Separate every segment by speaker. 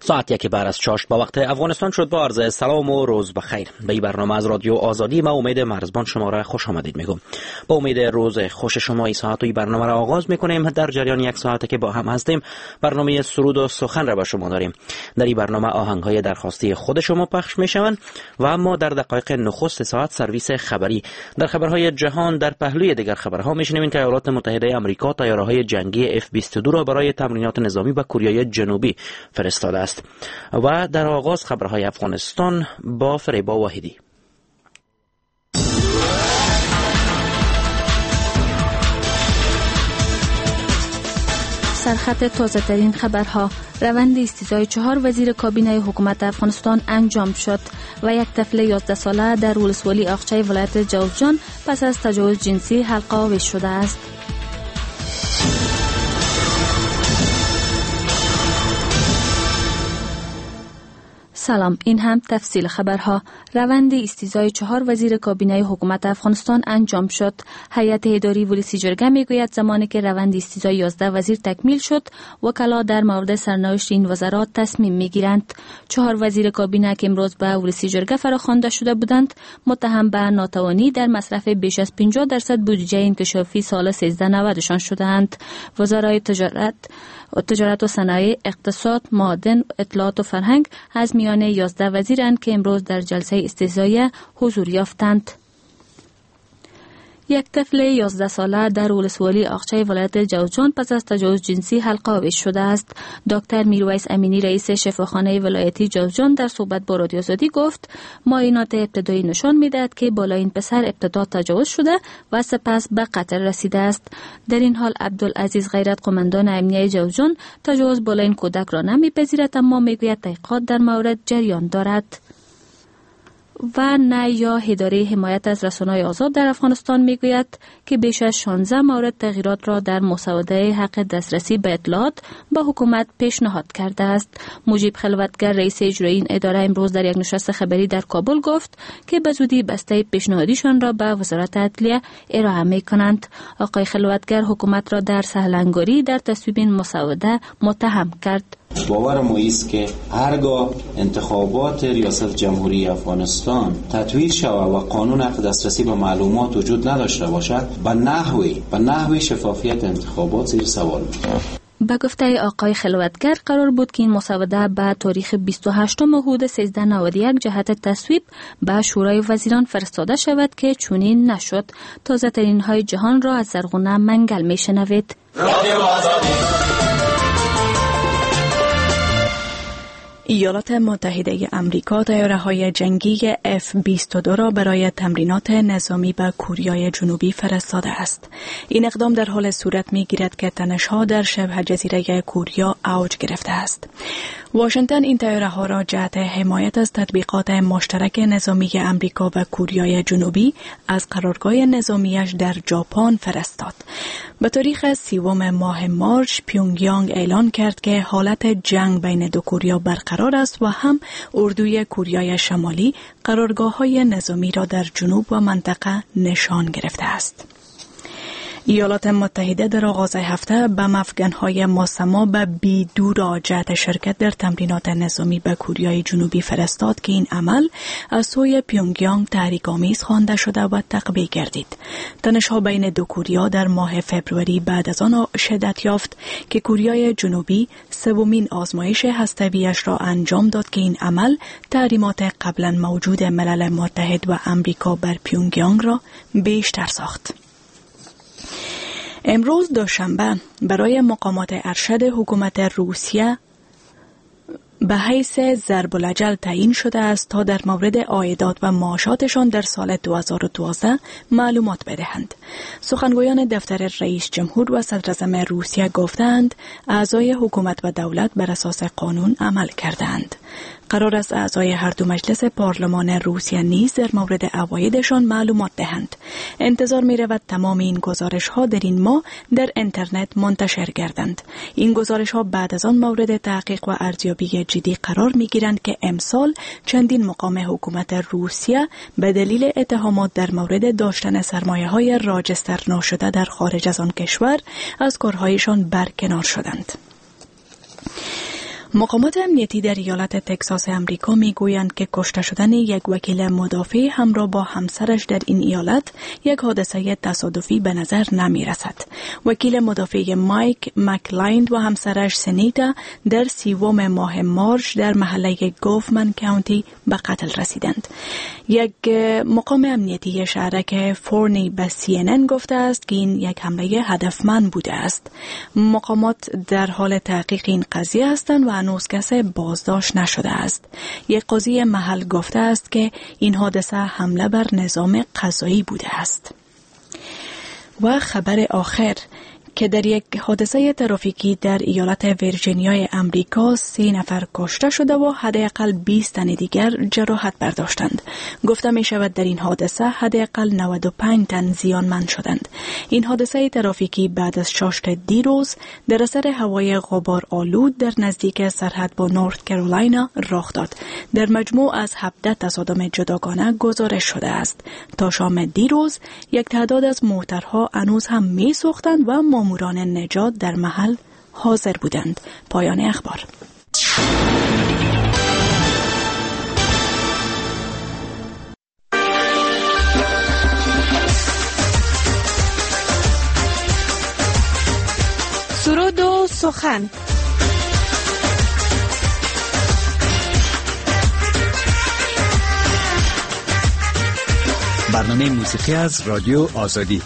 Speaker 1: ساعت 1:04 با وقت افغانستان شد. با عرض سلام و روز بخیر. به این برنامه از رادیو آزادی ما امید مرزبان شما را خوش آمدید میگم. با امید روز خوش شما این ساعت و این برنامه را آغاز میکنیم. در جریان یک ساعت که با هم هستیم برنامه سرود و سخن را به شما داریم. در این برنامه آهنگ‌های درخواستی خود شما پخش میشوند و اما در دقایق نخست ساعت سرویس خبری. در خبرهای جهان در پهلوی دیگر خبرها میشنوید که ایالات متحده آمریکا طیاره‌های جنگی F-22 را برای تمرینات نظامی به کوریای جنوبی فرستاده است. و در آغاز خبرهای افغانستان با فریبا واحدی.
Speaker 2: سرخط تازه ترین خبرها: روند استیضای 4 وزیر کابینه حکومت افغانستان انجام شد و یک طفل 11 ساله در ولسوالی اقچه ولایت جوزجان پس از تجاوز جنسی حلق آویز شده است. سلام، این هم تفصیل خبرها. روند استیضای 4 وزیر کابینه حکومت افغانستان انجام شد. هیئت اداری ولسی جرگه میگوید زمانی که روند استیضای 11 وزیر تکمیل شد، وکلا در مورد سرنوشت این وزرات تصمیم میگیرند. 4 وزیر کابینه که امروز به ولسی جرگه فراخوانده شده بودند، متهم به ناتوانی در مصرف بیش از 50% بودجه انکشافی سال 1390 شان شدند. وزرای تجارت و صنایع، اقتصاد، معادن، اطلاعات و فرهنگ از میان 11 وزیرند که امروز در جلسه استیضایی حضور یافتند. یک طفل 11 ساله در ولسوالی اقچه ولایت جوزجان پس از تجاوز جنسی حلق آویز شده است. دکتر میرویس امینی رئیس شفاخانه ولایتی جوزجان در صحبت با رادیو آزادی گفت معاینات ابتدایی نشان میدهد که بالایین پسر ابتدا تجاوز شده و سپس به قتل رسیده است. در این حال عبدالعزیز غیرت قماندان امنیه جوزجان تجاوز بالایین کودک را نمیپذیرد، اما میگوید تحقیقات در مورد جریان دارد. و نه یا اداره حمایت از رسانه‌های آزاد در افغانستان میگوید که بیش از 16 مورد تغییرات را در مسوده حق دسترسی به اطلاعات به حکومت پیشنهاد کرده است. مجیب خلوتگر رئیس اجرایی این اداره امروز در یک نشست خبری در کابل گفت که به زودی بسته پیشنهادیشان را به وزارت عدلیه ارائه می‌کنند. آقای خلوتگر حکومت را در سهلنگاری در تصویب این مسوده متهم کرد.
Speaker 3: باورم است که هرگاه انتخابات ریاست جمهوری افغانستان تطویل شود و قانون حق دسترسی به معلومات وجود نداشته باشد، به نحوی شفافیت انتخابات زیر سوال می‌آید.
Speaker 2: به گفته آقای خلوتگر قرار بود که این مسوده به تاریخ 28 حدود 1391 جهت تصویب به شورای وزیران فرستاده شود که چنین نشد. تازه ترین های جهان را از زرغونه منگل میشنوید.
Speaker 4: ایالات متحده آمریکا طیاره‌های جنگی F-22 را برای تمرینات نظامی به کوریای جنوبی فرستاده است. این اقدام در حال صورت می‌گیرد که تنش‌ها در شبه جزیره کوریا اوج گرفته است. واشنگتن این طیاره‌ها را جهت حمایت از تطبیقات مشترک نظامی آمریکا و کوریای جنوبی از قرارگاه نظامیش در ژاپن فرستاد. به تاریخ 30 ماه مارس پیونگیانگ اعلان کرد که حالت جنگ بین دو کوریا برقرار است و هم اردوی کوریای شمالی قرارگاه‌های نظامی را در جنوب و منطقه نشان گرفته است. ایالات متحده در آغاز هفته به افغان‌های ماسما به بیدورا جهت شرکت در تمرینات نظامی به کوریای جنوبی فرستاد که این عمل از سوی پیونگیانگ تحریک‌آمیز خوانده شده و تقبیح گردید. تنش‌ها بین دو کوریا در ماه فوریه بعد از آن شدت یافت که کوریای جنوبی سومین آزمایش هسته‌ایش را انجام داد که این عمل تحریمات قبلا موجود ملل متحد و آمریکا بر پیونگیانگ را بیشتر ساخت. امروز دوشنبه برای مقامات ارشد حکومت روسیه به حیث ضرب الاجل تعیین شده است تا در مورد عایدات و معاشاتشان در سال 2012 معلومات بدهند. سخنگویان دفتر رئیس جمهور و صدر اعظم روسیه گفتند اعضای حکومت و دولت بر اساس قانون عمل کردند. قرار است اعضای هر دو مجلس پارلمان روسیه نیز در مورد عوایدشان معلومات دهند. انتظار می رود تمام این گزارش ها در این ماه در اینترنت منتشر گردند. این گزارش ها بعد از آن مورد تحقیق و ارزیابی جدی قرار می گیرند که امسال چندین مقام حکومت روسیه به دلیل اتهامات در مورد داشتن سرمایه های راجستر ناشده در خارج از آن کشور از کارهایشان برکنار شدند. مقامات امنیتی در ایالت تگزاس امریکا میگویند که کشته شدن یک وکیل مدافع همراه با همسرش در این ایالت یک حادثه تصادفی به نظر نمی رسد. وکیل مدافع مایک مکلایند و همسرش سنیتا در 30 ماه مارچ در محله گوفمن کانتی به قتل رسیدند. یک مقام امنیتی شهرک فورنی به CNN گفته است که این یک حمله هدفمند بوده است. مقامات در حال تحقیق این قضیه هستند و هنوز کسی بازداشت نشده است. یک قاضی محل گفته است که این حادثه حمله بر نظام قضایی بوده است. و خبر آخر که در یک حادثه ترافیکی در ایالت ویرجینیای امریکا 3 نفر کشته شده و حداقل 20 تن دیگر جراحت برداشتند. گفته می شود در این حادثه حداقل 95 تن زیانمند شدند. این حادثه ترافیکی بعد از چاشت دیروز در اثر هوای غبار آلود در نزدیک سرحد با نورث کرولاینا رخ داد. در مجموع از 17 تصادم جداگانه گزارش شده است. تا شام دیروز یک تعداد از موترها هنوز هم می سوختند و ماموران نجات در محل حاضر بودند. پایان اخبار.
Speaker 2: سرود و سخن.
Speaker 5: برنامه موسیقی از رادیو آزادی.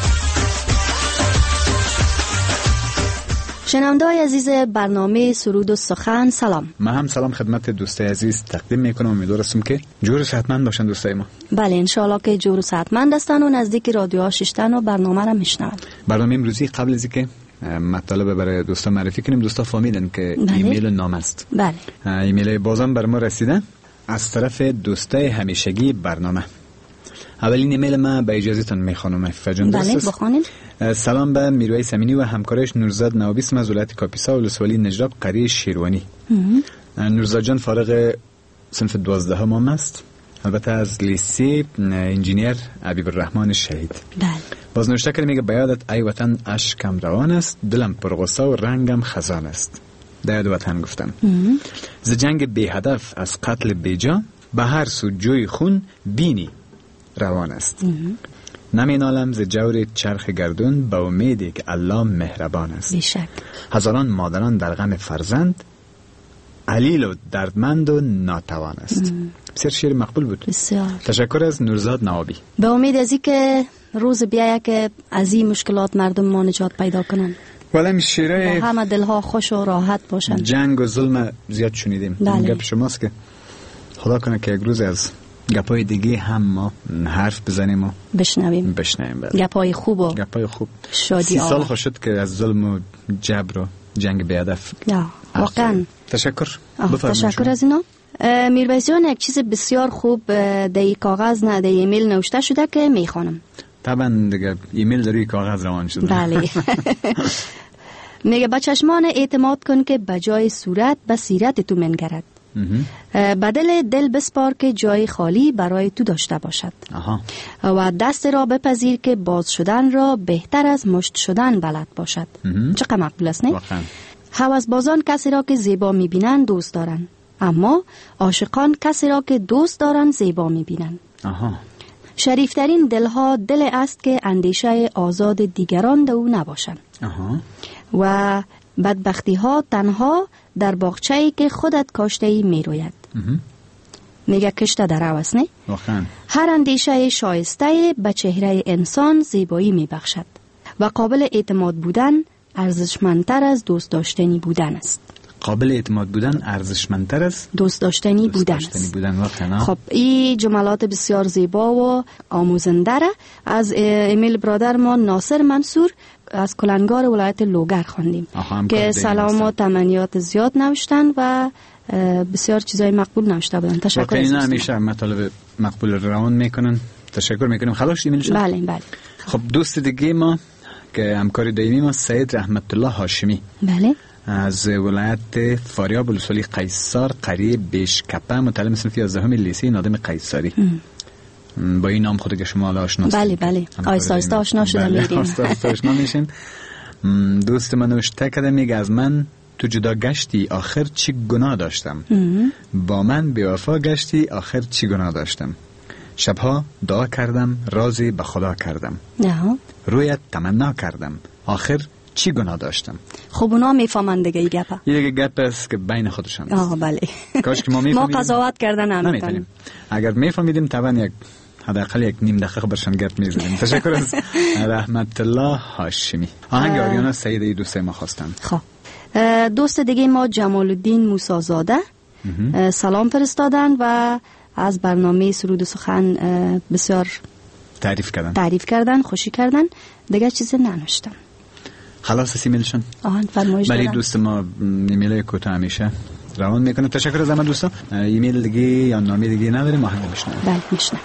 Speaker 6: شنونده‌های عزیز برنامه سرود و سخن، سلام.
Speaker 5: من هم سلام خدمت دوستای عزیز تقدیم میکنم. امیدوارم که جور و صحتمند باشن دوستای ما.
Speaker 6: بله انشالله که جور و صحتمند هستن و نزدیک رادیوها ششتن و برنامه را میشنون.
Speaker 5: برنامه امروزی قبل از اینکه مطالب برای دوستا معرفی کنیم، دوستا فهمیدن که ایمیل نام است.
Speaker 6: بله.
Speaker 5: ایمیل بازم بر ما رسیده از طرف دوستای همیشگی برنامه. اولین ایمیل ما به اجازهتون میخوانم فجان دوست.
Speaker 6: بله بخونید.
Speaker 5: سلام به میرویس امینی و همکارش نورزاد نوابیس از ولایت کاپیسا و ولسوالی نجراب قریه شیروانی. نورزاد جان فارغ صنف 12 هم است، البته از لیسه انجینیر حبیب الرحمن شهید.
Speaker 6: بله.
Speaker 5: باز نوشته کرده میگه به یادت ای وطن اشکم روان است، دلم پرغصه و رنگم خزان است. در یاد وطن گفتم. ز جنگ بی هدف از قتل بیجا به هر سو جوی خون بینی روان است. نمینالم ز جور چرخ گردون به امیدی که الله مهربان است.
Speaker 6: بیشک.
Speaker 5: هزاران مادران در غم فرزند علیل و دردمند و ناتوان است. بسیار شعر مقبول بود.
Speaker 6: بسیار.
Speaker 5: تشکر از نورزاد نوابی.
Speaker 6: به امید از که روز بیاید که از این مشکلات مردم ما نجات پیدا کنن.
Speaker 5: ولی شعر
Speaker 6: همه دلها خوش و راحت باشن.
Speaker 5: جنگ و ظلم زیاد شنیدیم.
Speaker 6: بله.
Speaker 5: این گپ شماست که خدا کنه که یک روز از گپای دیگه هم ما حرف بزنیم و
Speaker 6: بشنویم.
Speaker 5: بله.
Speaker 6: گپای خوب و
Speaker 5: گپای خوب.
Speaker 6: شادی
Speaker 5: 30 سال خوش شد که از ظلم و جبر و جنگ بی هدف.
Speaker 6: واقعا.
Speaker 5: تشکر.
Speaker 6: تشکر از اینا. میرویس جان یک چیز بسیار خوب در این کاغذ در ایمیل نوشته شده که میخوانم.
Speaker 5: طبعا دیگه ایمیل در روی کاغذ روان شده.
Speaker 6: بله. میگه با چشمان اعتماد کن که بجای صورت به سیرت تو منگرد. بدل دل بسپار که جای خالی برای تو داشته باشد. و دست را بپذیر که باز شدن را بهتر از مشت شدن بلد باشد. چقدر مقبول است نه؟ هوسبازان کسی را که زیبا میبینند دوست دارند، اما عاشقان کسی را که دوست دارند زیبا میبینند. شریفترین دلها دل است که اندیشه آزاد دیگران دو نباشند. و بدبختی ها تنها در باغچه‌ای که خودت کاشته‌ای میروید. میگه کشته در هوس نه؟ هر اندیشه شایسته به چهره انسان زیبایی میبخشد و قابل اعتماد بودن ارزشمندتر از دوست داشتنی بودن است.
Speaker 5: قابل اعتماد بودن ارزشمندتر از
Speaker 6: دوست داشتنی بودن است. خب این جملات بسیار زیبا و آموزنده را از ایمیل برادر ما ناصر منصور از کلنگار ولایت لوگر خواندیم که سلام و تمنیات زیاد نوشتن و بسیار چیزای مقبول نوشته بودن. تشکر.
Speaker 5: اینا همیشه مطالب مقبول روان میکنن. تشکر میکنیم. خلاص ایمیلشون.
Speaker 6: بله.
Speaker 5: خب دوست دیگه ما که همکار دائمی ما سید رحمت الله هاشمی.
Speaker 6: بله.
Speaker 5: از ولایت فاریاب ولسوالی قیصار قریه بیشکپه متعلم صنف 11 لیسه نادم قیصاری. با این نام خود که شما آشناست.
Speaker 6: بله. آیستا آشنا شده میریم.
Speaker 5: آیستا آشنا میشین. دوست من نوشته کرده میگه از من تو جدا گشتی آخر چی گناه داشتم؟ با من بی‌وفا گشتی آخر چی گناه داشتم؟ شبها دعا کردم رازی به خدا کردم. رویت تمنا کردم آخر چی گناه داشتم؟
Speaker 6: خب اونا میفهمن دیگه این گپه.
Speaker 5: یه دیگه گپ است که بین خودشان است.
Speaker 6: بله.
Speaker 5: کاش که ما میفهمیدیم.
Speaker 6: ما قضاوت کردن نمیتونیم.
Speaker 5: اگر میفهمیدیم طبعا حداقل یک نیم دقیقه برشان گپ میزدیم. تشکر از رحمت الله هاشمی. آهنگ آریانا سعیدی دوست ما خواستن.
Speaker 6: خب دوست دیگه ما جمال الدین موسی زاده سلام فرستادن و از برنامه سرود و سخن بسیار تعریف کردن خوشی کردن. دیگه چیزی ننوشتم.
Speaker 5: خلاص ایمیلشون
Speaker 6: فرمایش
Speaker 5: برای دوست ما ایمیل کوتاه همیشه روان میکنه. تشکر از همه دوستا. ایمیل دیگه یا نامه دیگه نداریم. آهنگ میشنویم.
Speaker 6: بله میشنویم.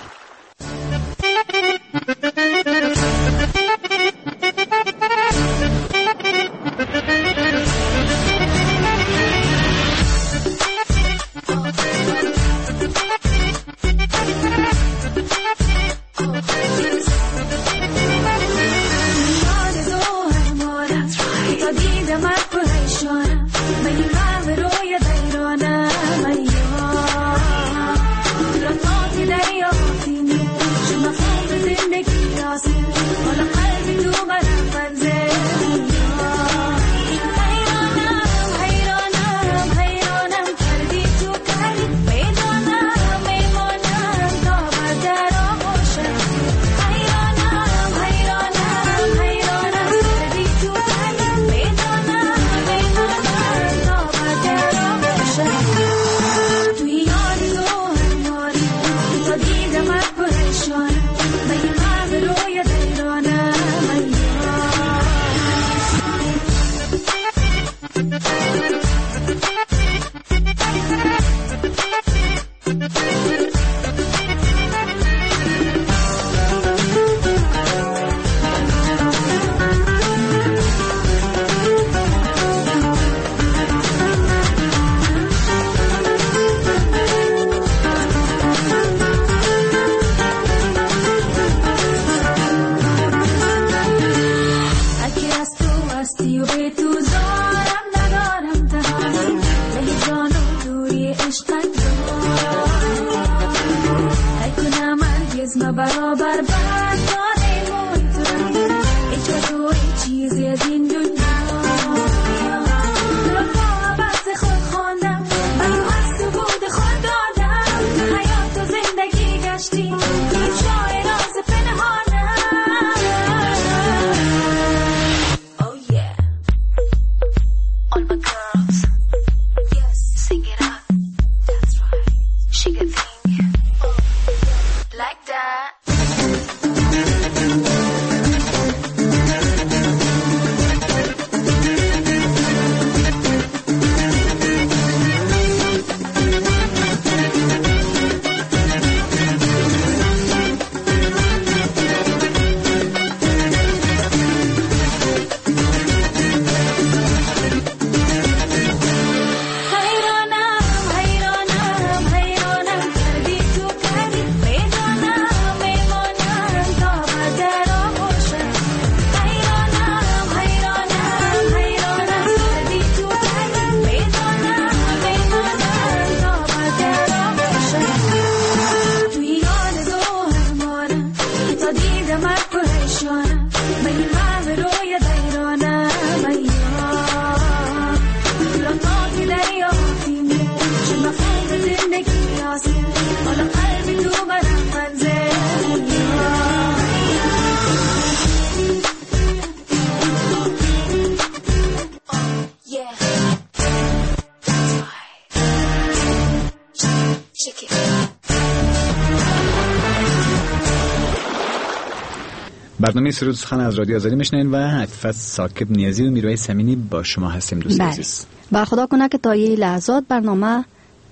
Speaker 5: برنامه سرود سخن از رادیو آزادی میشنین و عفت ثاقب نیازی و میرویس امینی با شما هستیم دوست عزیز.
Speaker 6: بر خدا کنه که تا یه لحظات برنامه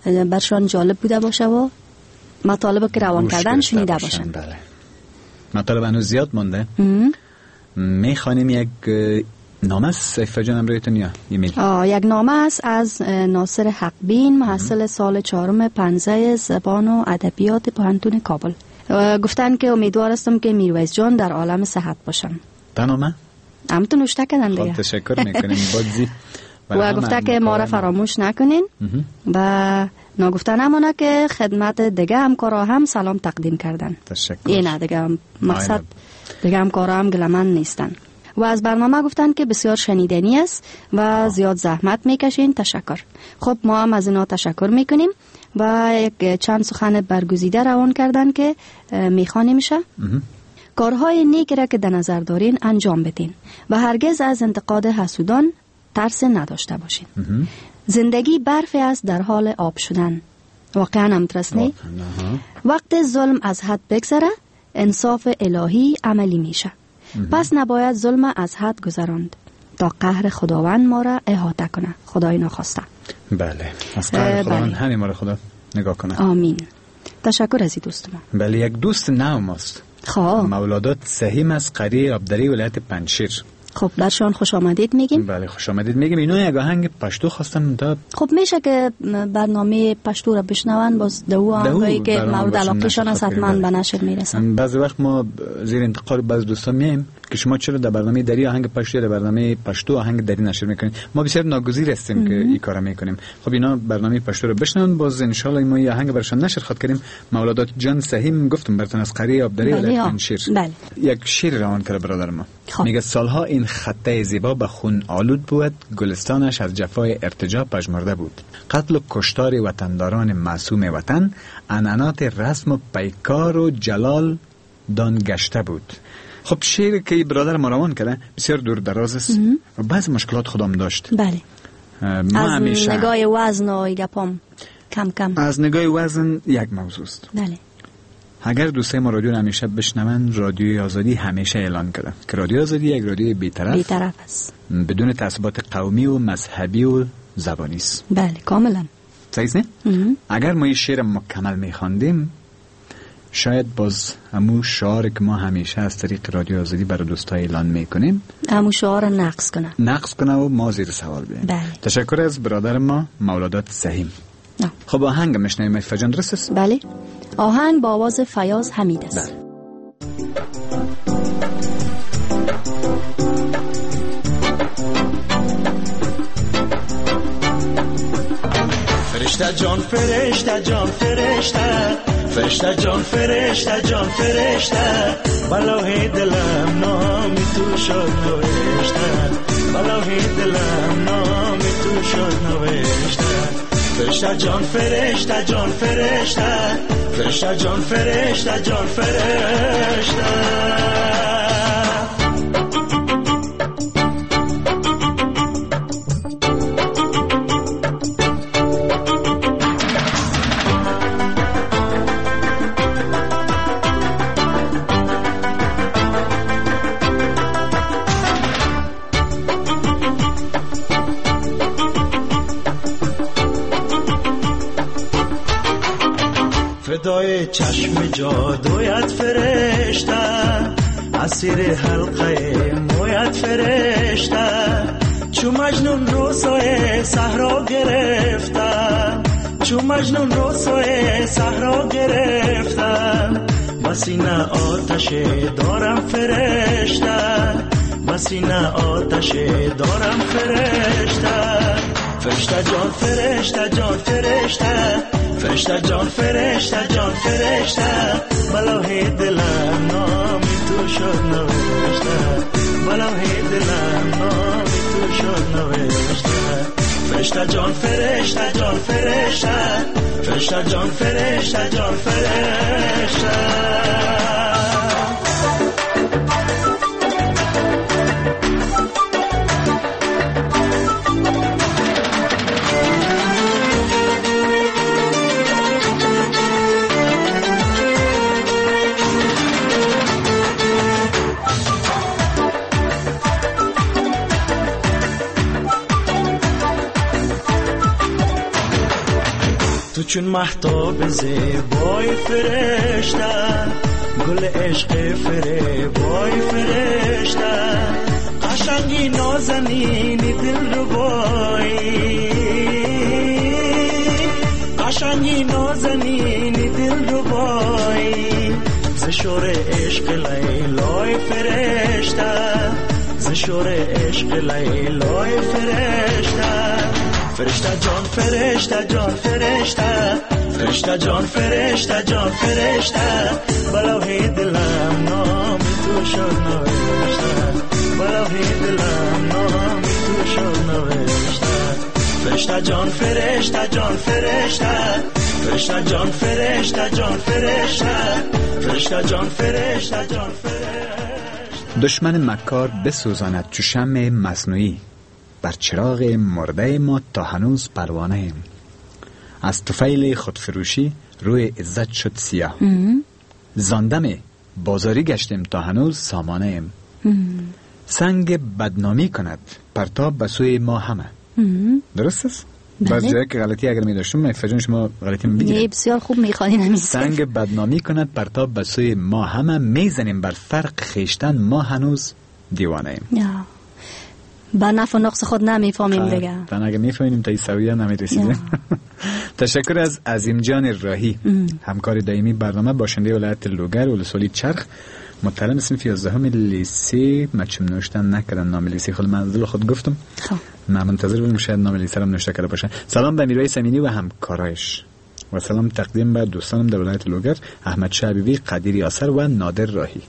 Speaker 6: برشان جالب بوده باشه و مطالب که روان کردن شنیده باشن.
Speaker 5: بله. مطالب هنوز زیاد مونده. میخوانیم یک نامه است سیفه جان امرویتون یا ایمیل؟
Speaker 6: یک نامه است از ناصر حقبین محصل سال 4 15 زبان و ادبیات پوهنتون کابل. گفتن که امیدوار هستم که میرویس جان در عالم صحت باشن.
Speaker 5: تا نامه؟
Speaker 6: همتون نوشته کردن دیگه.
Speaker 5: تشکر میکنیم. بازی
Speaker 6: و گفته که ما را فراموش نکنین و نگفته نمونه که خدمت دیگه همکارا هم سلام تقدیم کردن.
Speaker 5: تشکر.
Speaker 6: اینه دیگه مقصد دیگه همکارا هم گلمن نیستن و از برنامه گفتن که بسیار شنیدنی است و زیاد زحمت میکشین. تشکر. خب ما هم از اینا تشکر میکنیم و یک چند سخن برگزیده روان کردن که میخوانی میشه. کارهای نیک را که در نظر دارین انجام بدین و هرگز از انتقاد حسودان ترس نداشته باشین. زندگی برفی است در حال آب شدن. واقعا هم ترسنی؟ وقت ظلم از حد بگذره انصاف الهی عملی میشه. پس نباید ظلم از حد گذراند تا قهر خداوند ما را احاطه کنه. خدای ناخواسته.
Speaker 5: بله. از قهر خداوند همین ما را خدا نگاه کنه.
Speaker 6: آمین. تشکر از این دوست ما.
Speaker 5: بله، یک دوست نو ماست. مولادات سهیم از قریه آبدری ولایت پنجشیر.
Speaker 6: خب برشان خوش آمدید میگیم.
Speaker 5: بله خوش آمدید میگیم. اینا یک آهنگ پشتو خواستن تا
Speaker 6: خب میشه که برنامه پشتو را بشنون باز دو آهنگایی که مورد علاقهشان است حتما به نشر میرسن.
Speaker 5: بعضی وقت ما زیر انتقاد بعض دوستان میایم که شما چرا در برنامه دری آهنگ پشتو در برنامه پشتو آهنگ دری نشر میکنید. ما بسیار ناگزیر هستیم که این کارا میکنیم. خب اینا برنامه پشتو رو بشنون باز ان شاء الله ما این آهنگ برشان نشر خواهد کردیم. مولادات جان سهیم گفتم براتون از قریه آبدری ولایت پنجشیر. یک شعر روان کرده برادر ما. میگه سالها این خطه زیبا به خون آلود بود، گلستانش از جفای ارتجاع پژمرده بود. قتل و کشتار وطنداران معصوم وطن عنعنات رسم و پیکار و جلال دان گشته بود. خب شعر که برادر ما روان کرده بسیار دور دراز است و بعض مشکلات خودم داشت.
Speaker 6: بله. از نگاه وزن و گپام کم کم
Speaker 5: از نگاه وزن یک موضوع است.
Speaker 6: بله.
Speaker 5: اگر دوستای ما رادیو همیشه بشنون، رادیوی آزادی همیشه اعلان کرده که رادیو آزادی یک رادیوی بی‌طرف
Speaker 6: است،
Speaker 5: بدون تعصبات قومی و مذهبی و زبانی است.
Speaker 6: بله کاملا
Speaker 5: صحیح است. اگر ما این شعر مکمل می‌خواندیم شاید باز همون شعار که ما همیشه از طریق رادیو آزادی برای دوستای اعلان میکنیم
Speaker 6: همون شعار نقص کنه و
Speaker 5: ما زیر سوال بیاریم.
Speaker 6: بله.
Speaker 5: تشکر از برادر ما مولادات سهیم. خب آهنگ میشنویم فجان درست است؟
Speaker 6: بله. آهنگ با آواز فیاض حمید است.
Speaker 5: بله.
Speaker 7: فرشته جان فرشته جان فرشته فرشته جان فرشته جان فرشته بلای دلم نامی تو شد نوشته بلای دلم نامی تو شد نوشته فرشته جان فرشته جان فرشته فرشته جان فرشته جان فرشته فدای چشم جادویت فرشته اسیر حلقه مویت فرشته چو مجنون روسای صحرا گرفته چو مجنون روسای صحرا گرفته بسینه آتش دارم فرشته بسینه آتش دارم فرشته فرشته جان فرشته جان فرشته فرشته جان فرشته جان فرشته بلای دلم نامی تو شد نوشته بلای دلم نامی تو شد نوشته فرشته جان فرشته جان فرشته فرشته جان فرشته جان فرشته تو چون مهتاب زیبای فرشته گل عشق فریبای فرشته قشنگی نازنینی دل ربایی قشنگی نازنینی دل ربایی ز شور عشق لیلای فرشته ز شور عشق لیلای فرشته فرشته جان فرشته جان فرشته فرشته جان فرشته جان فرشته بلوی دلم نام تو شد نوشته بلوی دلم نام تو شد نوشته فرشته جان فرشته جان فرشته فرشته جان فرشته جان فرشته فرشته جان فرشته جان فرشته
Speaker 5: دشمن مکار بسوزاند چو شمع مصنوعی بر چراغ مرده ما تا هنوز پروانه ایم از طفیل خودفروشی روی عزت شد سیاه زاندم بازاری گشتیم تا هنوز سامانه ایم سنگ بدنامی کند پرتاب به سوی ما همه درست است؟ بعضی جایی که غلطی اگر می داشتم فجان شما غلطی می بگیرید
Speaker 6: بسیار خوب می خوانید
Speaker 5: سنگ بدنامی کند پرتاب به سوی ما همه میزنیم بر فرق خیشتن ما هنوز دیوانه ایم
Speaker 6: با نفع و نقص خود نمیفهمیم دیگه
Speaker 5: تا اگه میفهمیم تا این سویه نمیرسیدیم تشکر از عظیم جان راهی همکار دائمی برنامه باشنده ولایت لوگر ولسوالی چرخ متعلم صنف 11 لیسه مچم نوشتن نکردن نام لیسه خود منزل خود گفتم من منتظر بودم شاید نام لیسه هم نوشته کرده باشه سلام به میرویس امینی و همکارایش و سلام تقدیم به دوستانم در ولایت لوگر احمد شعبی قدیر یاسر و نادر راهی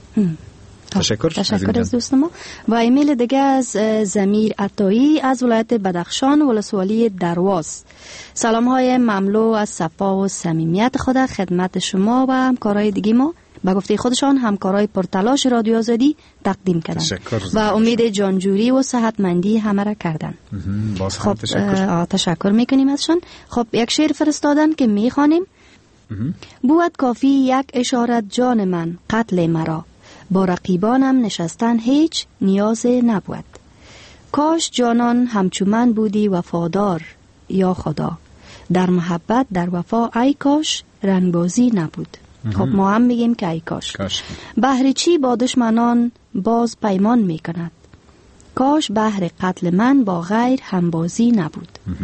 Speaker 6: تشکر از دوست ما و ایمیل دیگه از زمیر عطایی از ولایت بدخشان ولسوالی درواز سلام های مملو از صفا و صمیمیت خود خدمت شما و همکارای دیگه ما به گفته خودشان همکارای پرتلاش رادیو آزادی تقدیم کردن و امید جانجوری و صحتمندی همه را کردن
Speaker 5: خب
Speaker 6: تشکر میکنیم ازشان خب یک شعر فرستادن که میخوانیم بود کافی یک اشارت جان من قتل مرا با رقیبانم نشستن هیچ نیاز نبود کاش جانان همچو من بودی وفادار یا خدا در محبت در وفا ای کاش رنگبازی نبود خب ما هم میگیم که ای کاش بهر چی با دشمنان باز پیمان میکند کاش بهر قتل من با غیر همبازی نبود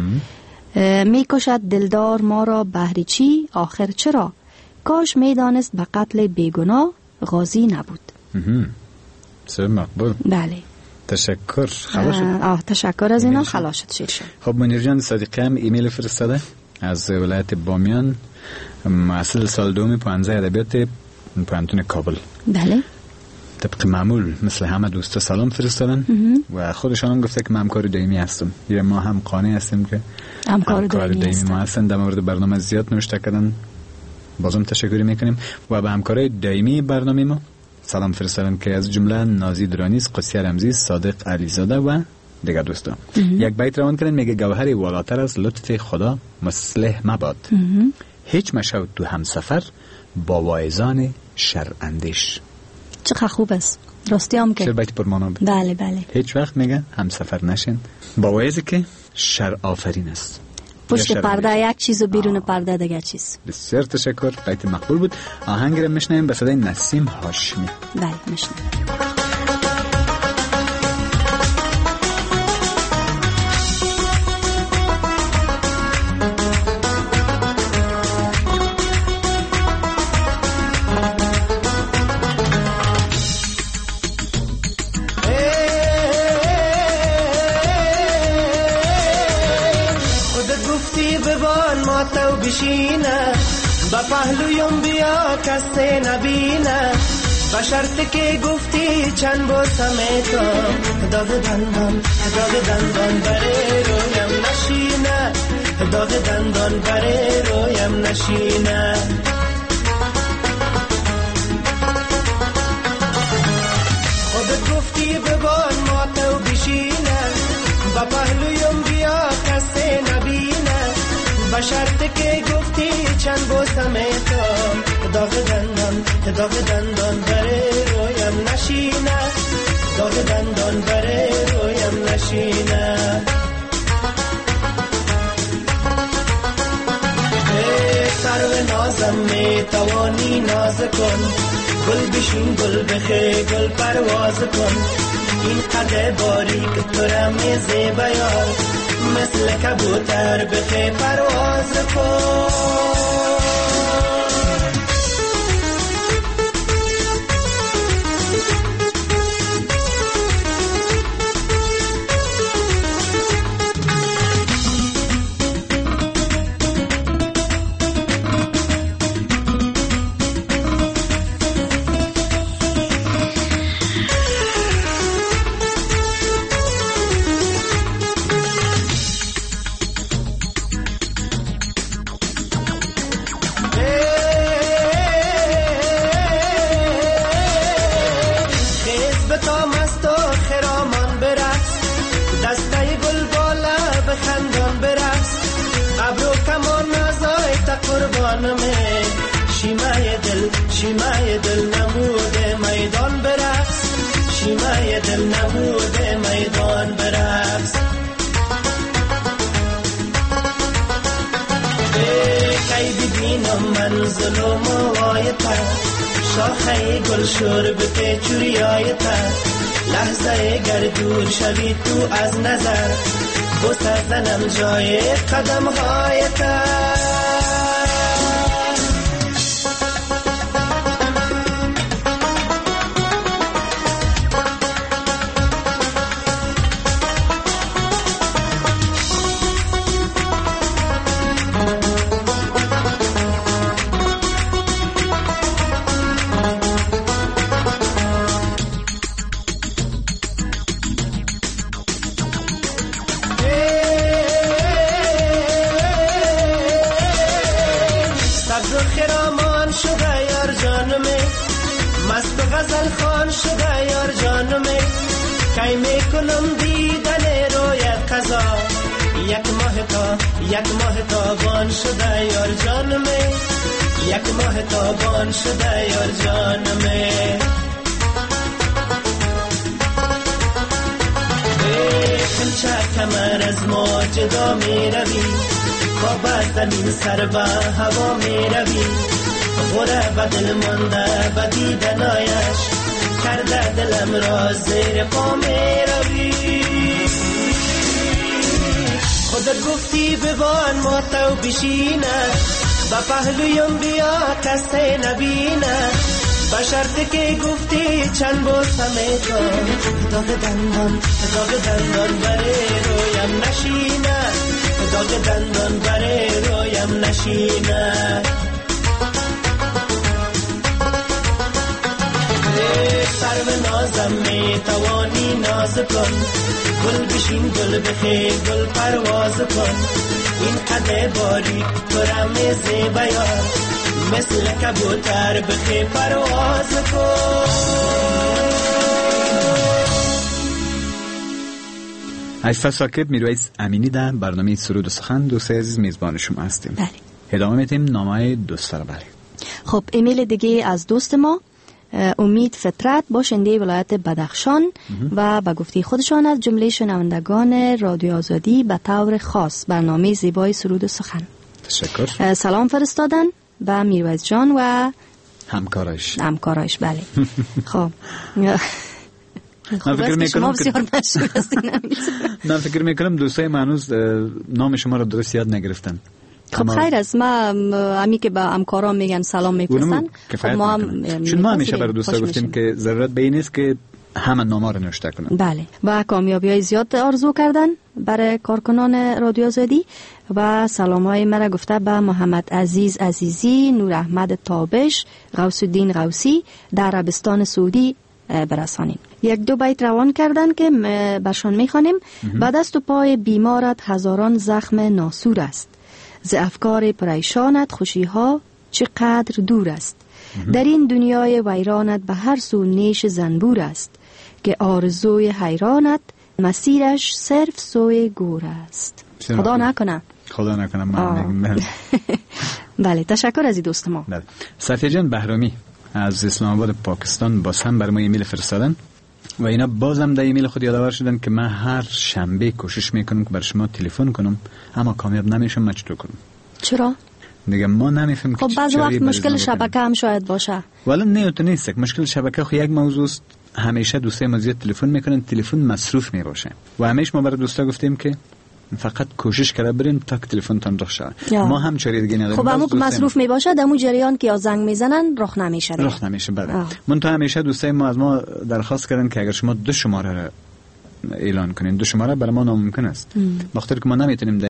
Speaker 6: میکشد دلدار ما را بهر چی آخر چرا کاش میدانست به قتل بیگناه غازی نبود
Speaker 5: سر مقبول
Speaker 6: بله
Speaker 5: تشکر خلاص شد
Speaker 6: تشکر از اینا خلاص شد شیر شد
Speaker 5: خب منیر جان صادقی هم ایمیل فرستاده از ولایت بامیان محصل سال دوم پانزه ادبیات پانتون کابل
Speaker 6: بله
Speaker 5: طبق معمول مثل همه دوستا سلام فرستادن و خودشان هم گفته که من همکار دائمی هستم یا ما هم قانع هستیم که
Speaker 6: همکار دائمی
Speaker 5: ما هستن در مورد برنامه زیاد نوشته کردن بازم تشکری میکنیم و به همکارای دائمی برنامه ما سلام فرستادن که از جمله نازی درانیز قدسی رمزی صادق علیزاده و دیگر دوستان یک بیت روان کردن میگه گوهر والاتر از لطف خدا مصلح مباد هیچ مشو تو همسفر با واعظان شرعندیش
Speaker 6: چقدر خوب است راستی هم که
Speaker 5: چرا بیت پرمانا بود
Speaker 6: بله بله
Speaker 5: هیچ وقت میگه همسفر نشین با واعظی که شرع آفرین است
Speaker 6: پشت پرده یک چیز و بیرون پرده دیگه چیز
Speaker 5: بسیار تشکر بیت مقبول بود آهنگ رو میشنویم به صدای نسیم هاشمی
Speaker 6: بله میشنویم
Speaker 7: با پهلویم بیا کسی نبینه با شرط که گفتی چند بوسم تو داغ دندان بره رویم نشینه داغ دندان بره رویم نشینه خودت گفتی ببان ما تو بشینه با پهلویم بیا کسی نبینه با شرط که گفتی چند بوسم تو داغ دندان بره رویم نشینه داغ دندان بره رویم نشینه سرو نازم می توانی ناز کن گل بشین گل بخی گل پرواز کن این قدر باریک تو را می زیبایار مثل کبوتر بخی پرواز کن شیمای دل نبوده میدان برقص، شیمای دل نبوده میدان برقص. کی ببینم منزل و موایتا، شاخه گل شربت چوریایتا، لحظه گر دور شوی تو از نظر، بوسه زنم جای قدم هایتا. خرامان شده یار جانمه، مست غزل خوان شده یار جانمه. کی میکنم دیدن رویت قضا، یک ماه تابان شده یار جانمه، یک ماه تابان شده یار جانمه. چه کمر از ما جدا می روی، خواب از زمین سر به هوا می روی. غره بدل مانده بدیدن آیش، کرده دلم را زیر پا می روی. خودت گفتی ببان ما تو بشینه، با پهلویم بیا کسی نبینه. با شرطی که گفتی چند بوسه میکن، داغ دندان برای رویم نشینه، داغ دندان برای رویم نشینه. سر و نازم میتوانی ناز کن، گل بشین گل بخیر گل پرواز کن. این قد باری تو را میزی بیار، مثل کبوتر بخیر پرواز کن.
Speaker 5: عزیز ساکب، میرویس امینی در برنامه سرود و سخن دوست عزیز میزبان شما هستیم.
Speaker 6: بله.
Speaker 5: ادامه میتیم نامه دوست رو. بله.
Speaker 6: خب ایمیل دیگه از دوست ما امید فطرت، باشنده ولایت بدخشان و به گفته خودشان از جمله شنوندگان رادیو آزادی به طور خاص برنامه زیبای سرود و سخن
Speaker 5: تشکر.
Speaker 6: سلام فرستادن به میرویس جان و همکارایش. بله. خب
Speaker 5: من فکر میکنم دوستای منوز نام شما را درست یاد نگرفتن.
Speaker 6: خب خیر است، ما امی که با همکاران میگن سلام میفرستن.
Speaker 5: خب ما همیشه برای دوستا گفتیم که ضرورت به این نیست که همه نامه را نوشته کنن.
Speaker 6: بله. و کامیابی‌های زیاد آرزو کردن برای کارکنان رادیو آزادی و سلام‌های مرا گفته به محمد عزیز عزیزی، نور احمد تابش، غوث الدین غوثی در عربستان سعودی برسانیم. یک دو بیت روان کردن که برشان میخوانیم. به دست و پای بیمارت هزاران زخم ناسور است، ز افکار پریشانت خوشی‌ها چقدر دور است. در این دنیای ویرانت به هر سو نیش زنبور است، که آرزوی حیرانت مسیرش صرف سوی گور است. خدا نکنه. من بله، تشکر از دوست ما.
Speaker 5: بله. صفیه جان بهرامی از اسلام آباد پاکستان باز هم برای ما ایمیل فرستادن و اینا بازم در ایمیل خود یادآور شدن که من هر شنبه کوشش میکنم که بر شما تلفن کنم، اما کامیاب نمیشم. من چطور کنم؟
Speaker 6: چرا؟
Speaker 5: دیگه ما نمیفهمیم.
Speaker 6: خب بعضی وقت مشکل شبکه هم شاید باشه.
Speaker 5: ولی نه تو نیست. مشکل شبکه خو یک موضوع است. همیشه دوستای ما زیاد تلفن میکنن، تلفن مصروف میباشه و همیشه ما برای دوستا گفتیم که فقط کوشش کرده برین تا که تلفنتون رخ شه. ما هم چاره دیگه نداریم.
Speaker 6: خب همون مصروف میباشه دمو جریان که یا زنگ میزنن رخ نمیشه. بله.
Speaker 5: من تو همیشه دوستای ما از ما درخواست کردن که اگر شما 2 شماره را اعلان کنین، 2 شماره برای ما ناممکن است. بخاطر که ما نمیتونیم